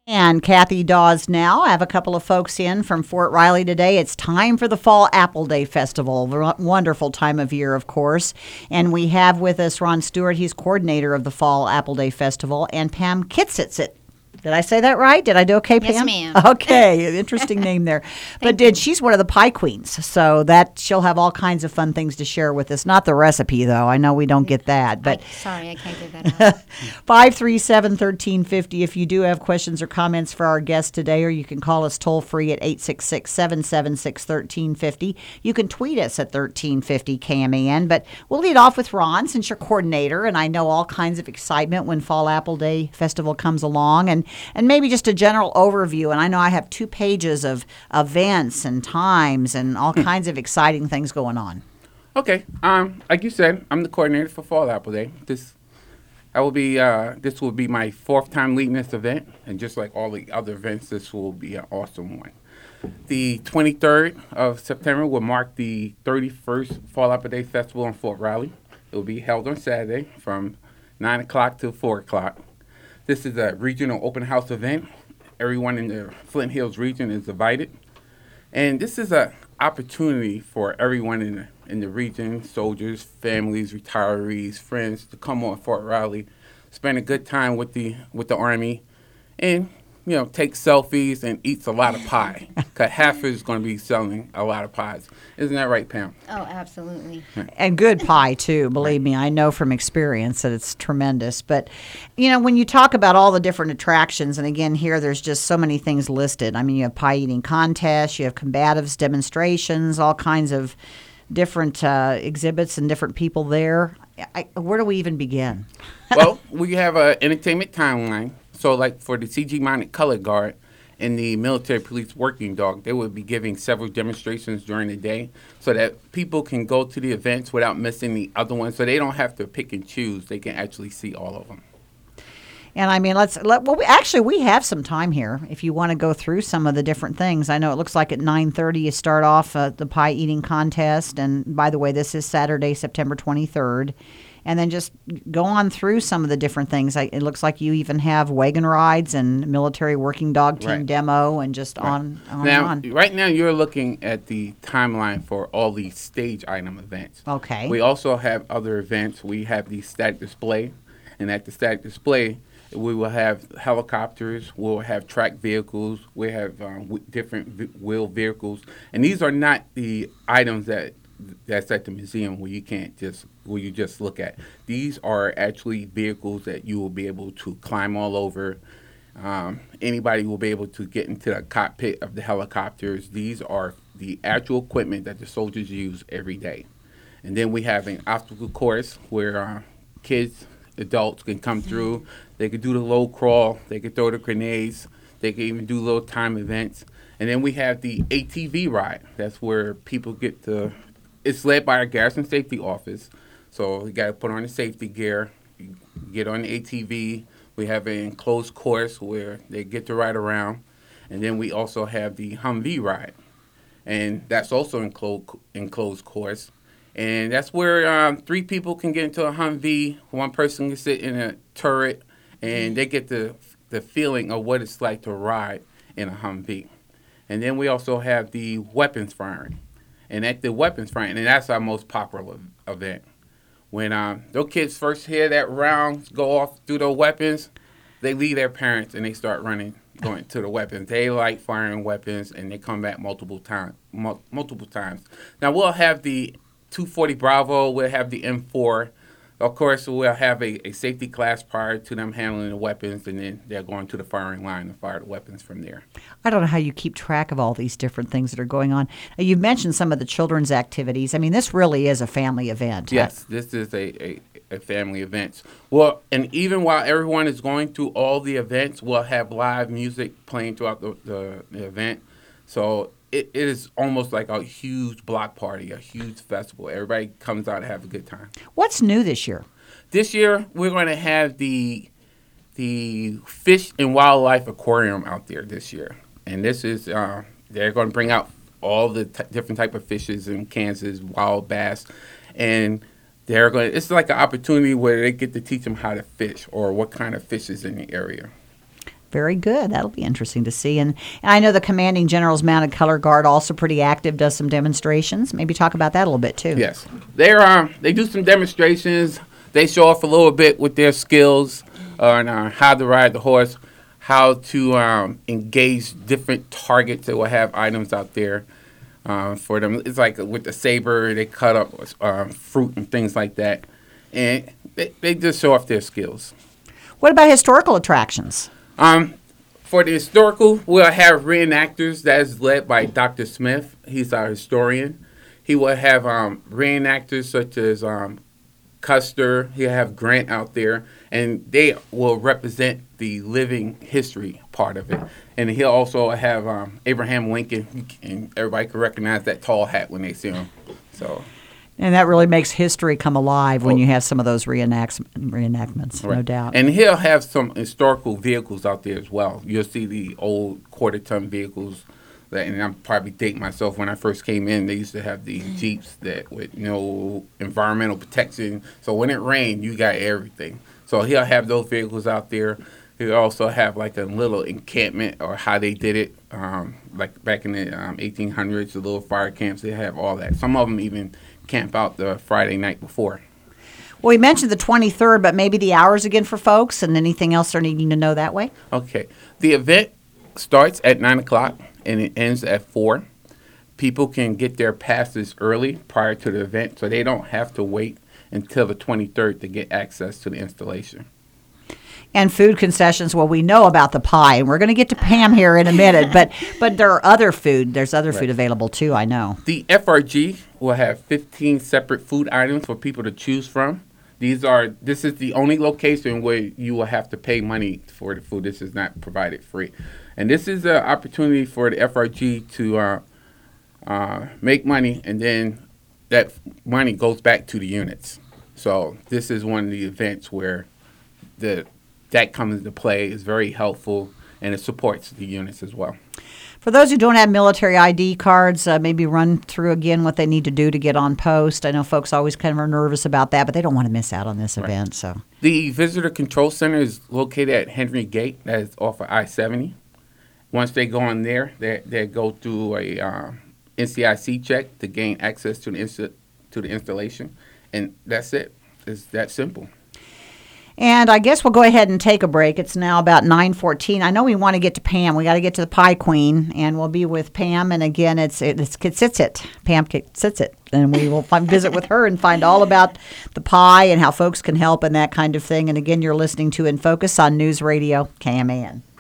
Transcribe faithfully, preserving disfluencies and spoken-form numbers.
And Kathy Dawes now. I have a couple of folks in from Fort Riley today. It's time for the Fall Apple Day Festival. W- Wonderful time of year, of course. And we have with us Ron Stewart. He's coordinator of the Fall Apple Day Festival. And Pam Kitsitsit. Did I say that right? Did I do okay, Pam? Yes, ma'am. Okay, interesting name there. But did she's one of the pie queens, so that she'll have all kinds of fun things to share with us. Not the recipe, though. I know we don't get that. But I, sorry, I can't give that out. five three seven, one three five zero if you do have questions or comments for our guest today, or you can call us toll free at eight six six, seven seven six, one three five zero. You can tweet us at thirteen fifty K M A N. But we'll lead off with Ron, since you're coordinator, and I know all kinds of excitement when Fall Apple Day Festival comes along. And And maybe just a general overview. And I know I have two pages of events and times and all kinds of exciting things going on. Okay. Um, like you said, I'm the coordinator for Fall Apple Day. This, I will be. Uh, this will be my fourth time leading this event, and just like all the other events, this will be an awesome one. The twenty-third of September will mark the thirty-first Fall Apple Day Festival in Fort Riley. It will be held on Saturday from nine o'clock to four o'clock. This is a regional open house event. Everyone in the Flint Hills region is invited. And this is an opportunity for everyone in the, in the region, soldiers, families, retirees, friends, to come on Fort Riley, spend a good time with the with the Army, and you know, take selfies and eats a lot of pie. Because half is going to be selling a lot of pies. Isn't that right, Pam? Oh, absolutely. And good pie, too. Believe me, I know from experience that it's tremendous. But, you know, when you talk about all the different attractions, and again, here there's just so many things listed. I mean, you have pie eating contests, you have combatives, demonstrations, all kinds of different uh, exhibits and different people there. I, where do we even begin? Well, we have an entertainment timeline. So, like for the C G Mounted Color Guard and the Military Police Working Dog, they will be giving several demonstrations during the day so that people can go to the events without missing the other ones. So they don't have to pick and choose. They can actually see all of them. And I mean, let's let well. We, actually, we have some time here. If you want to go through some of the different things, I know it looks like at nine thirty you start off uh, the pie eating contest. And by the way, this is Saturday, September twenty-third. And then just go on through some of the different things. I, it looks like you even have wagon rides and military working dog team Right. demo, and just Right. on on now, and on. right now, you're looking at the timeline for all these stage item events. Okay. We also have other events. We have the static display, and at the static display, we will have helicopters. We'll have track vehicles. We have um, w- different v- wheel vehicles, and these are not the items that that's at the museum where you can't just where you just look at. These are actually vehicles that you will be able to climb all over. Um, anybody will be able to get into the cockpit of the helicopters. These are the actual equipment that the soldiers use every day. And then we have an obstacle course where uh, kids, adults can come through. They could do the low crawl. They could throw the grenades. They can even do little time events. And then we have the A T V ride. That's where people get to. It's led by our Garrison Safety Office. So you got to put on the safety gear, you get on the A T V. We have an enclosed course where they get to ride around. And then we also have the Humvee ride. And that's also enclosed enclosed course. And that's where um, three people can get into a Humvee. One person can sit in a turret, and they get the the feeling of what it's like to ride in a Humvee. And then we also have the weapons firing. And at the weapons firing, and that's our most popular event. When um, those kids first hear that rounds go off through those weapons, they leave their parents and they start running, going to the weapons. They like firing weapons, and they come back multiple times. Mul- multiple times. Now we'll have the two forty Bravo. We'll have the M four. Of course, we'll have a, a safety class prior to them handling the weapons, and then they're going to the firing line to fire the weapons from there. I don't know how you keep track of all these different things that are going on. Uh, You've mentioned some of the children's activities. I mean, this really is a family event. Yes, this is a, a, a family event. Well, and even while everyone is going through all the events, we'll have live music playing throughout the, the, the event. So it, it is almost like a huge block party, a huge festival. Everybody comes out to have a good time. What's new this year? This year, we're going to have the the Fish and Wildlife Aquarium out there this year. And this is, uh, they're going to bring out all the t- different type of fishes in Kansas, wild bass. And they're going to, it's like an opportunity where they get to teach them how to fish or what kind of fish is in the area. Very good. That'll be interesting to see. And, and I know the Commanding General's Mounted Color Guard also pretty active, does some demonstrations. Maybe talk about that a little bit too. Yes, they're um, they do some demonstrations. They show off a little bit with their skills on uh, how to ride the horse, how to um, engage different targets that will have items out there uh, for them. It's like with the saber, they cut up uh, fruit and things like that, and they, they just show off their skills. What about historical attractions? Um, for the historical, we'll have reenactors that is led by Doctor Smith. He's our historian. He will have um, reenactors such as um, Custer. He'll have Grant out there, and they will represent the living history part of it. And he'll also have um, Abraham Lincoln, and everybody can recognize that tall hat when they see him. So. And that really makes history come alive when Well, you have some of those reenacts, reenactments, no Right. doubt. And he'll have some historical vehicles out there as well. You'll see the old quarter-ton vehicles. That, and I'm probably dating myself. When I first came in, they used to have these Jeeps that with no environmental protection. So when it rained, you got everything. So he'll have those vehicles out there. He'll also have like a little encampment or how they did it, um, like back in the um, eighteen hundreds, the little fire camps. They have all that. Some of them even camp out the Friday night before. Well, we mentioned the twenty-third, but maybe the hours again for folks and anything else they're needing to know that way? Okay. The event starts at nine o'clock and it ends at four. People can get their passes early prior to the event, so they don't have to wait until the twenty-third to get access to the installation. And food concessions, well, we know about the pie, and we're going to get to Pam here in a minute, but but there are other food. There's other food Right. available, too, I know. The F R G will have fifteen separate food items for people to choose from. These are this is the only location where you will have to pay money for the food. This is not provided free. And this is an opportunity for the F R G to uh, uh, make money, and then that money goes back to the units. So this is one of the events where the that comes into play. Is very helpful, and it supports the units as well. For those who don't have military I D cards, uh, maybe run through again what they need to do to get on post. I know folks always kind of are nervous about that, but they don't want to miss out on this event. So The Visitor Control Center is located at Henry Gate. That is off of I seventy. Once they go on there, they they go through a uh, N C I C check to gain access to the insta- to the installation, and that's it. It's that simple. And I guess we'll go ahead and take a break. It's now about nine fourteen. I know we want to get to Pam. We got to get to the Pie Queen, and we'll be with Pam. And again, it's it's Kitsitsit. Pam Kitsitsit. And we will find, visit with her and find all about the pie and how folks can help and that kind of thing. And again, you're listening to In Focus on News Radio K M A N.